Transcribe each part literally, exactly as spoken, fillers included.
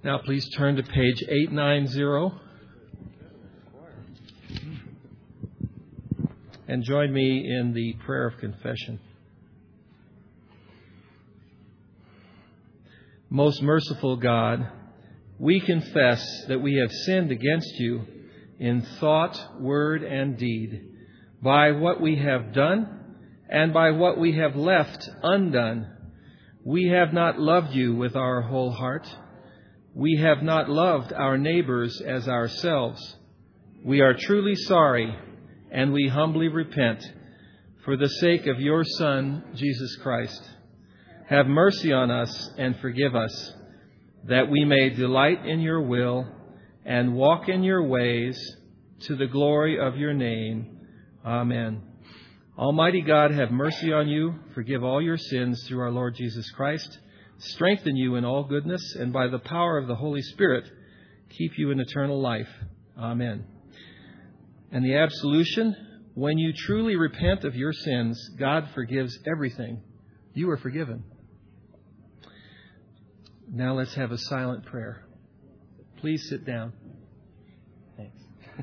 Now please turn to page eight ninety and join me in the prayer of confession. Most merciful God, we confess that we have sinned against you in thought, word, and deed, by what we have done and by what we have left undone. We have not loved you with our whole heart. We have not loved our neighbors as ourselves. We are truly sorry, and we humbly repent for the sake of your Son, Jesus Christ. Have mercy on us and forgive us, that we may delight in your will and walk in your ways to the glory of your name. Amen. Almighty God, have mercy on you, forgive all your sins through our Lord Jesus Christ, strengthen you in all goodness, and by the power of the Holy Spirit, keep you in eternal life. Amen. And the absolution, when you truly repent of your sins, God forgives everything. You are forgiven. Now let's have a silent prayer. Please sit down. Thanks.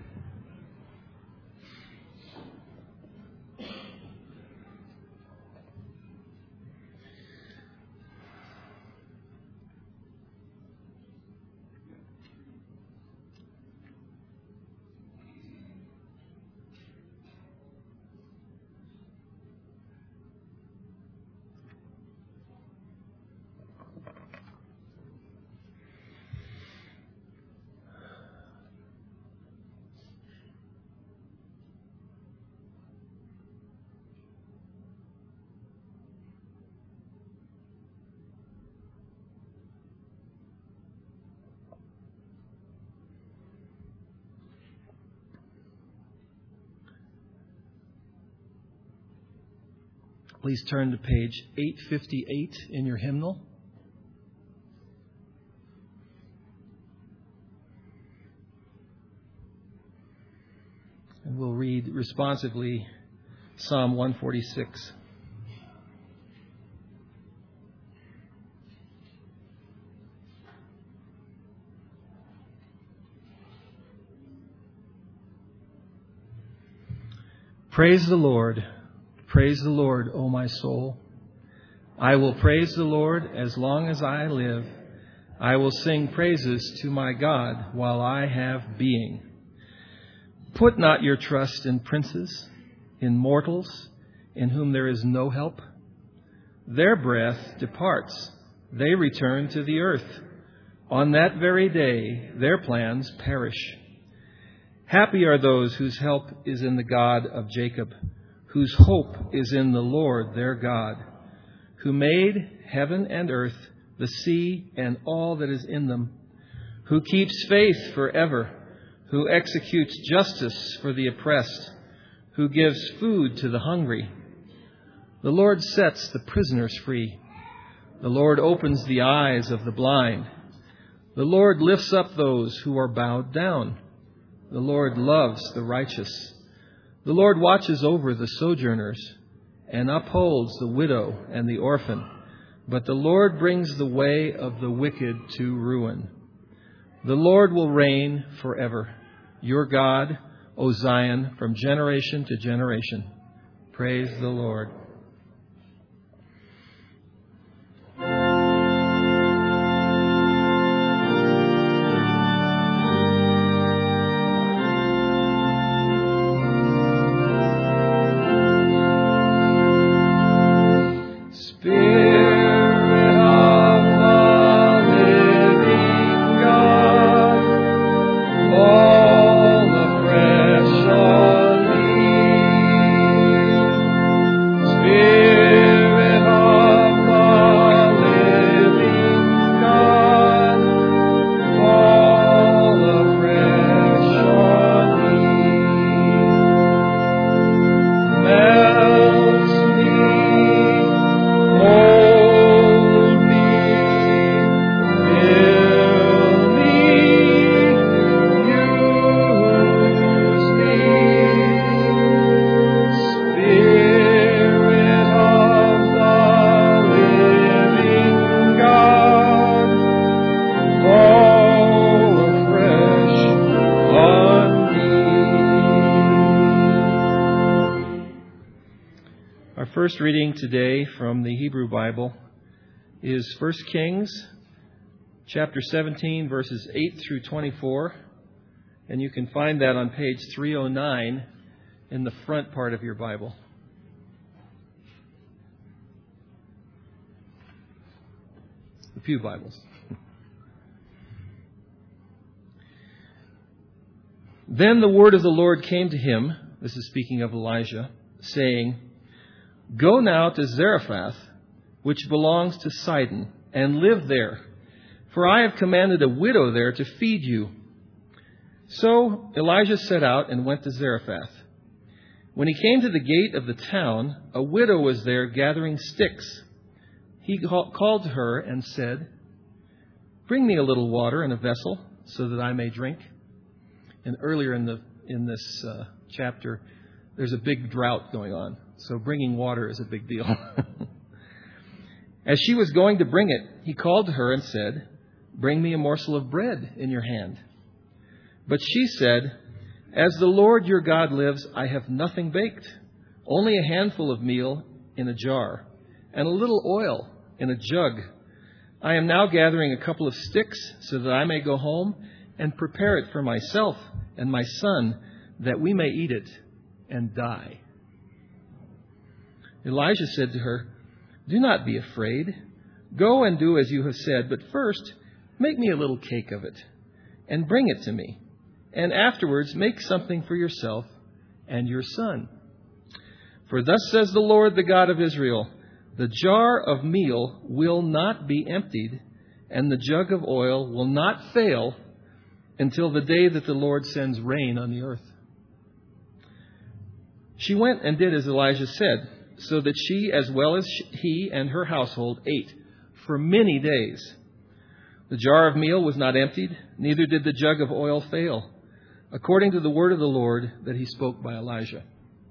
Please turn to page eight fifty-eight in your hymnal. And we'll read responsively Psalm one forty-six. Praise the Lord. Praise the Lord, O my soul. I will praise the Lord as long as I live. I will sing praises to my God while I have being. Put not your trust in princes, in mortals, in whom there is no help. Their breath departs. They return to the earth. On that very day, their plans perish. Happy are those whose help is in the God of Jacob, whose hope is in the Lord their God, who made heaven and earth, the sea, and all that is in them, who keeps faith forever, who executes justice for the oppressed, who gives food to the hungry. The Lord sets the prisoners free. The Lord opens the eyes of the blind. The Lord lifts up those who are bowed down. The Lord loves the righteous. The Lord watches over the sojourners and upholds the widow and the orphan. But the Lord brings the way of the wicked to ruin. The Lord will reign forever. Your God, O Zion, from generation to generation. Praise the Lord. Spirit first reading today from the Hebrew Bible is First Kings, chapter seventeen, verses eight through twenty-four. And you can find that on page three oh nine in the front part of your Bible. The Pew Bibles. Then the word of the Lord came to him, this is speaking of Elijah, saying, Go now to Zarephath, which belongs to Sidon, and live there, for I have commanded a widow there to feed you. So Elijah set out and went to Zarephath. When he came to the gate of the town, a widow was there gathering sticks. He called to her and said, Bring me a little water in a vessel so that I may drink. And earlier in the in this uh, chapter, there's a big drought going on. So bringing water is a big deal. As she was going to bring it, he called to her and said, Bring me a morsel of bread in your hand. But she said, As the Lord your God lives, I have nothing baked, only a handful of meal in a jar, and a little oil in a jug. I am now gathering a couple of sticks so that I may go home and prepare it for myself and my son, that we may eat it and die. Elijah said to her, Do not be afraid. Go and do as you have said, but first make me a little cake of it and bring it to me. And afterwards make something for yourself and your son. For thus says the Lord, the God of Israel, The jar of meal will not be emptied, and the jug of oil will not fail until the day that the Lord sends rain on the earth. She went and did as Elijah said, so that she, as well as he and her household, ate for many days. The jar of meal was not emptied, neither did the jug of oil fail, according to the word of the Lord that he spoke by Elijah.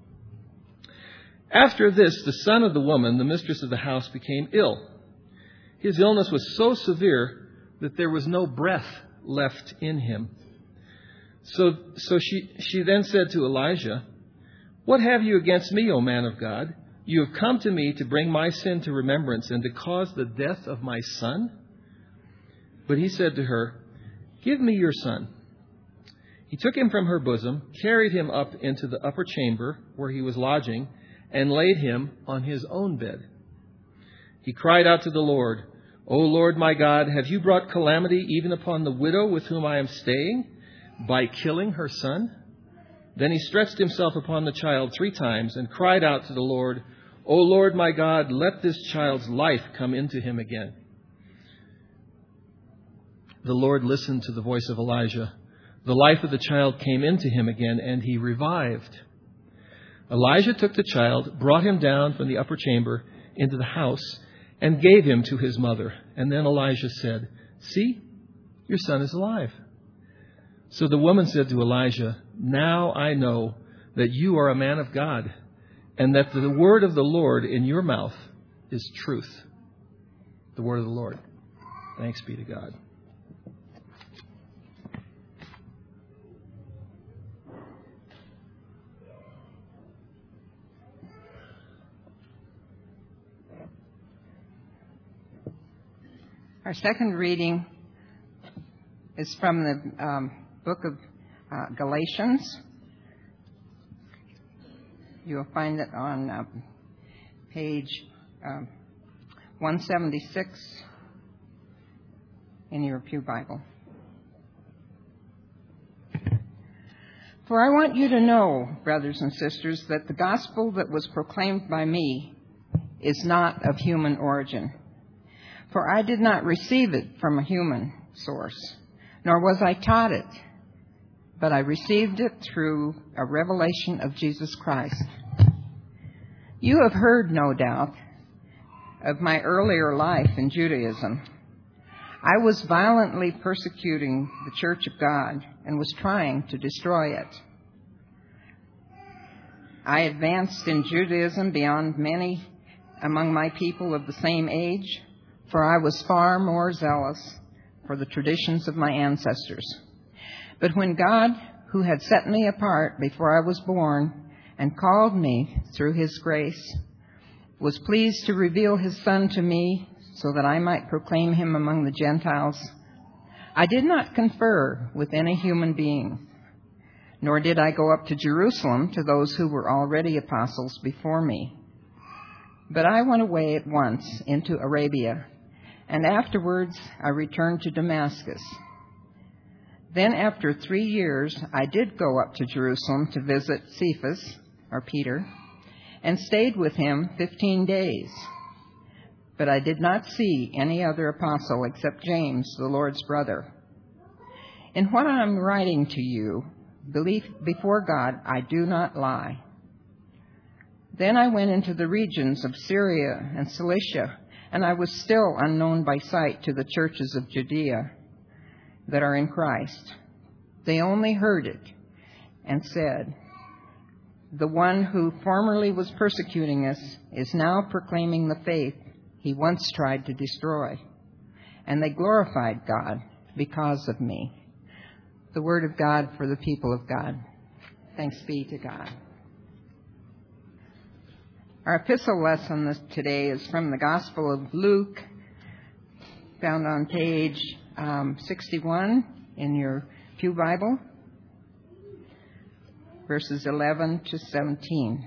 After this, the son of the woman, the mistress of the house, became ill. His illness was so severe that there was no breath left in him. So, so she, she then said to Elijah, What have you against me, O man of God? You have come to me to bring my sin to remembrance and to cause the death of my son? But he said to her, Give me your son. He took him from her bosom, carried him up into the upper chamber where he was lodging, and laid him on his own bed. He cried out to the Lord, O Lord my God, have you brought calamity even upon the widow with whom I am staying by killing her son? Then he stretched himself upon the child three times and cried out to the Lord, O Lord my God, let this child's life come into him again. The Lord listened to the voice of Elijah. The life of the child came into him again, and he revived. Elijah took the child, brought him down from the upper chamber into the house, and gave him to his mother. And then Elijah said, See, your son is alive. So the woman said to Elijah, Now I know that you are a man of God, and that the word of the Lord in your mouth is truth. The word of the Lord. Thanks be to God. Our second reading is from the um, book of uh, Galatians. You'll find it on uh, page uh, one seventy-six in your Pew Bible. For I want you to know, brothers and sisters, that the gospel that was proclaimed by me is not of human origin. For I did not receive it from a human source, nor was I taught it, but I received it through a revelation of Jesus Christ. You have heard, no doubt, of my earlier life in Judaism. I was violently persecuting the Church of God and was trying to destroy it. I advanced in Judaism beyond many among my people of the same age, for I was far more zealous for the traditions of my ancestors. But when God, who had set me apart before I was born and called me through his grace, was pleased to reveal his Son to me so that I might proclaim him among the Gentiles, I did not confer with any human being, nor did I go up to Jerusalem to those who were already apostles before me. But I went away at once into Arabia, and afterwards I returned to Damascus. Then after three years I did go up to Jerusalem to visit Cephas, or Peter, and stayed with him fifteen days. But I did not see any other apostle except James, the Lord's brother. In what I am writing to you, believe before God, I do not lie. Then I went into the regions of Syria and Cilicia, and I was still unknown by sight to the churches of Judea that are in Christ. They only heard it and said, "The one who formerly was persecuting us is now proclaiming the faith he once tried to destroy." And they glorified God because of me. The word of God for the people of God. Thanks be to God. Our epistle lesson this today is from the Gospel of Luke, found on page um, sixty-one in your Pew Bible, verses eleven to seventeen.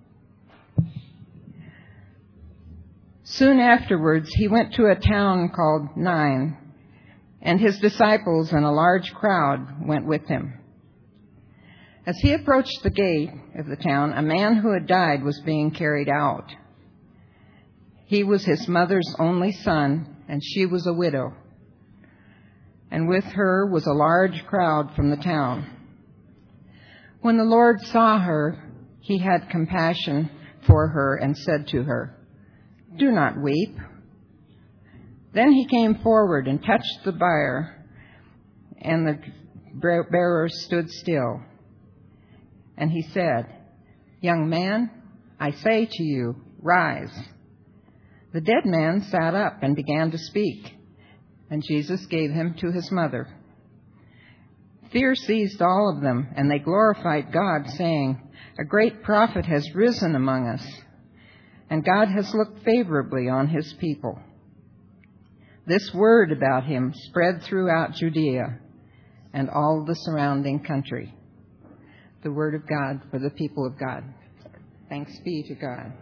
Soon afterwards, he went to a town called Nain, and his disciples and a large crowd went with him. As he approached the gate of the town, a man who had died was being carried out. He was his mother's only son, and she was a widow. And with her was a large crowd from the town. When the Lord saw her, he had compassion for her and said to her, "Do not weep." Then he came forward and touched the bier, and the bearer stood still. And he said, "Young man, I say to you, rise." The dead man sat up and began to speak, and Jesus gave him to his mother. Fear seized all of them, and they glorified God, saying, "A great prophet has risen among us, and God has looked favorably on his people." This word about him spread throughout Judea and all the surrounding country. The word of God for the people of God. Thanks be to God.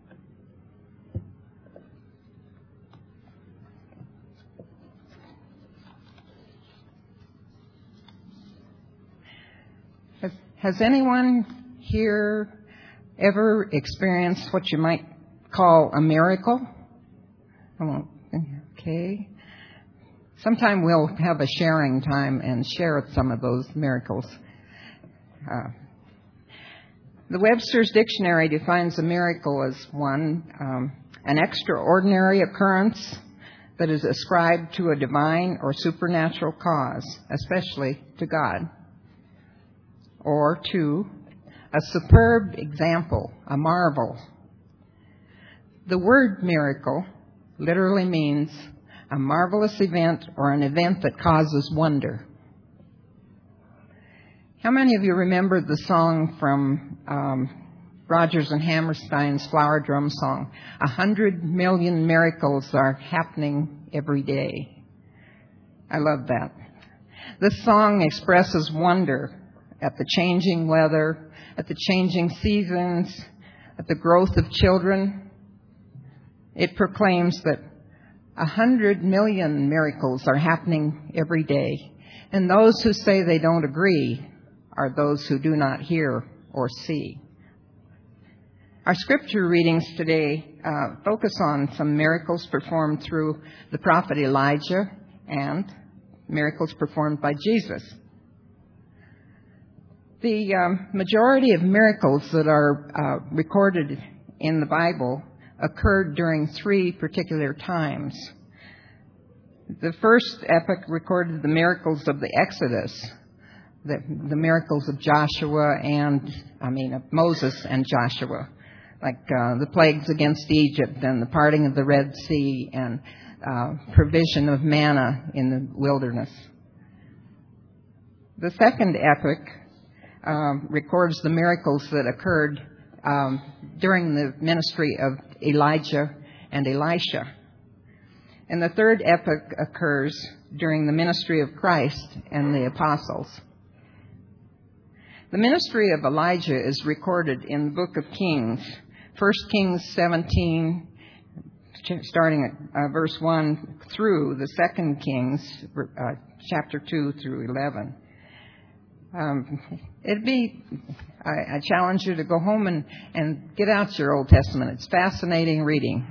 Has, has anyone here ever experienced what you might call a miracle? I won't. Okay. Sometime we'll have a sharing time and share some of those miracles. Uh, the Webster's Dictionary defines a miracle as one, um, an extraordinary occurrence that is ascribed to a divine or supernatural cause, especially to God. Or two, a superb example, a marvel. The word miracle literally means a marvelous event or an event that causes wonder. How many of you remember the song from um, Rodgers and Hammerstein's Flower Drum Song? A hundred million miracles are happening every day. I love that. This song expresses wonder at the changing weather, at the changing seasons, at the growth of children. It proclaims that a hundred million miracles are happening every day, and those who say they don't agree are those who do not hear or see. Our scripture readings today uh, focus on some miracles performed through the prophet Elijah and miracles performed by Jesus. The um, majority of miracles that are uh, recorded in the Bible occurred during three particular times. The first epoch recorded the miracles of the Exodus, the, the miracles of Joshua and, I mean, of Moses and Joshua, like uh, the plagues against Egypt and the parting of the Red Sea and uh, provision of manna in the wilderness. The second epoch uh, records the miracles that occurred um, during the ministry of Elijah and Elisha. And the third epoch occurs during the ministry of Christ and the apostles. The ministry of Elijah is recorded in the book of Kings, First Kings seventeen, starting at uh, verse one, through the Second Kings, uh, chapter two through eleven. Um, it'd be, I, I challenge you to go home and, and get out your Old Testament. It's fascinating reading.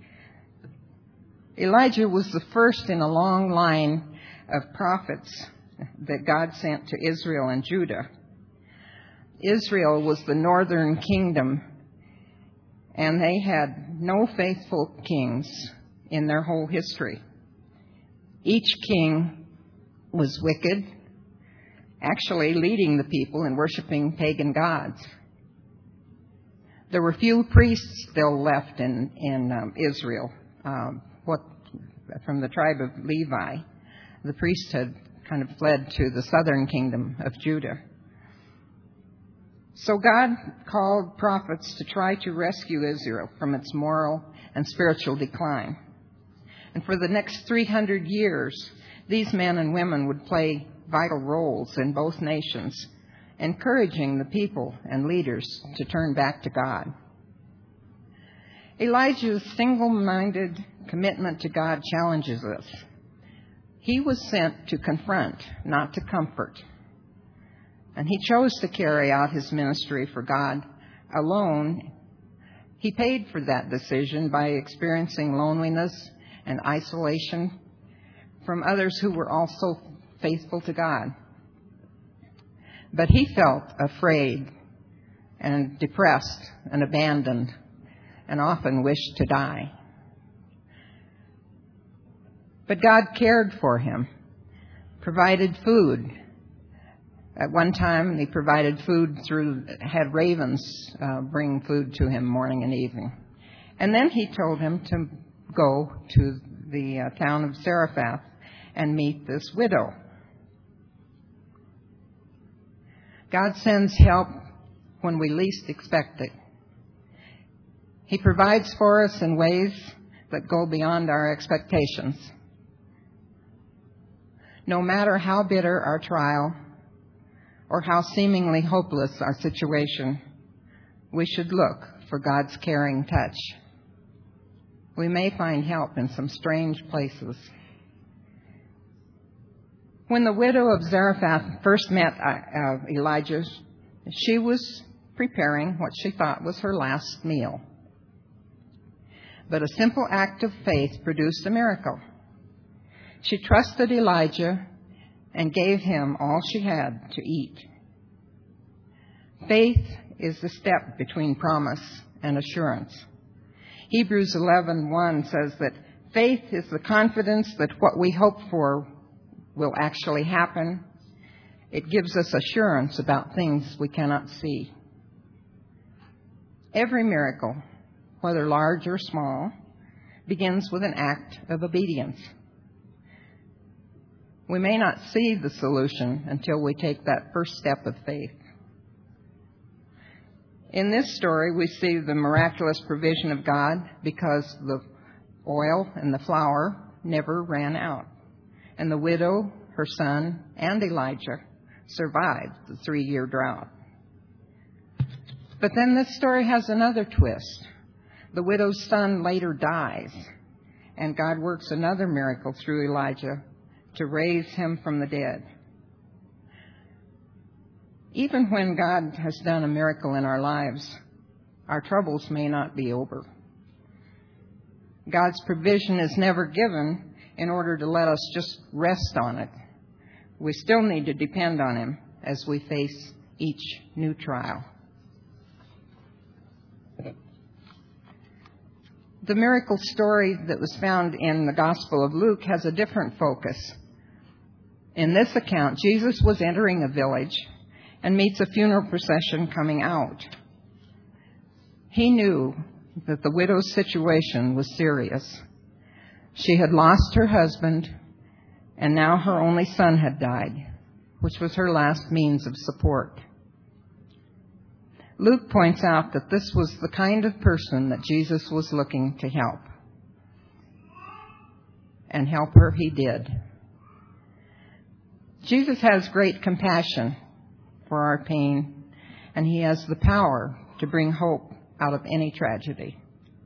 Elijah was the first in a long line of prophets that God sent to Israel and Judah. Israel was the northern kingdom, and they had no faithful kings in their whole history. Each king was wicked, actually leading the people in worshiping pagan gods. There were few priests still left in, in um, Israel. Um, what from the tribe of Levi. The priests had kind of fled to the southern kingdom of Judah. So God called prophets to try to rescue Israel from its moral and spiritual decline. And for the next three hundred years, these men and women would play vital roles in both nations, encouraging the people and leaders to turn back to God. Elijah's single-minded commitment to God challenges us. He was sent to confront, not to comfort. And he chose to carry out his ministry for God alone. He paid for that decision by experiencing loneliness and isolation from others who were also faithful to God. But he felt afraid and depressed and abandoned and often wished to die. But God cared for him, provided food. At one time, he provided food through, had ravens uh, bring food to him morning and evening. And then he told him to go to the uh, town of Zarephath and meet this widow. God sends help when we least expect it. He provides for us in ways that go beyond our expectations. No matter how bitter our trial or how seemingly hopeless our situation, we should look for God's caring touch. We may find help in some strange places. When the widow of Zarephath first met uh, Elijah, she was preparing what she thought was her last meal. But a simple act of faith produced a miracle. She trusted Elijah and gave him all she had to eat. Faith is the step between promise and assurance. Hebrews eleven one says that faith is the confidence that what we hope for will actually happen. It gives us assurance about things we cannot see. Every miracle, whether large or small, begins with an act of obedience. We may not see the solution until we take that first step of faith. In this story, we see the miraculous provision of God because the oil and the flour never ran out. And the widow, her son, and Elijah survived the three-year drought. But then this story has another twist. The widow's son later dies, and God works another miracle through Elijah to raise him from the dead. Even when God has done a miracle in our lives, our troubles may not be over. God's provision is never given in order to let us just rest on it. We still need to depend on him as we face each new trial. The miracle story that was found in the Gospel of Luke has a different focus. In this account, Jesus was entering a village and meets a funeral procession coming out. He knew that the widow's situation was serious. She had lost her husband, and now her only son had died, which was her last means of support. Luke points out that this was the kind of person that Jesus was looking to help. And help her he did. Jesus has great compassion for our pain, and he has the power to bring hope out of any tragedy.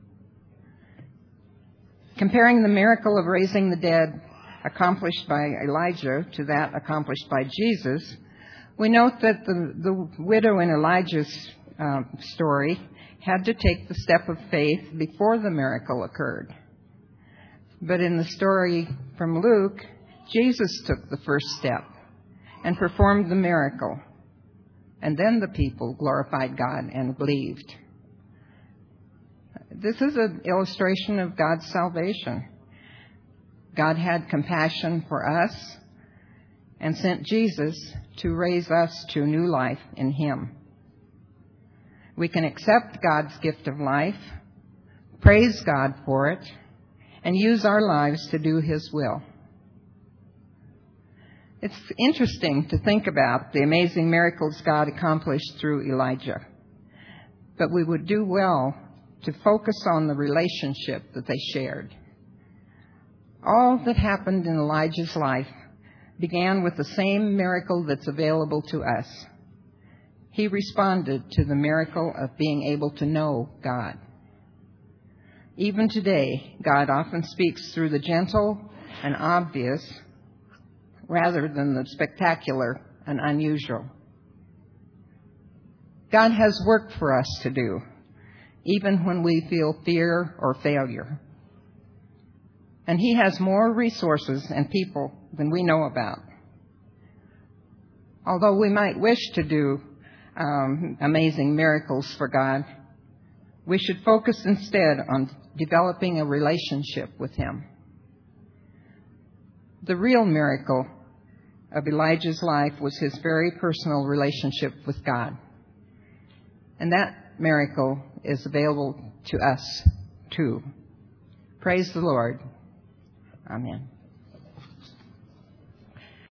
Comparing the miracle of raising the dead accomplished by Elijah to that accomplished by Jesus, we note that the, the widow in Elijah's uh, story had to take the step of faith before the miracle occurred. But in the story from Luke, Jesus took the first step and performed the miracle. And then the people glorified God and believed. This is an illustration of God's salvation. God had compassion for us and sent Jesus to raise us to new life in him. We can accept God's gift of life, praise God for it, and use our lives to do his will. It's interesting to think about the amazing miracles God accomplished through Elijah. But we would do well to focus on the relationship that they shared. All that happened in Elijah's life began with the same miracle that's available to us. He responded to the miracle of being able to know God. Even today, God often speaks through the gentle and obvious rather than the spectacular and unusual. God has work for us to do, even when we feel fear or failure. And he has more resources and people than we know about. Although we might wish to do um, amazing miracles for God, we should focus instead on developing a relationship with him. The real miracle of Elijah's life was his very personal relationship with God. And that miracle is available to us too. Praise the Lord. Amen.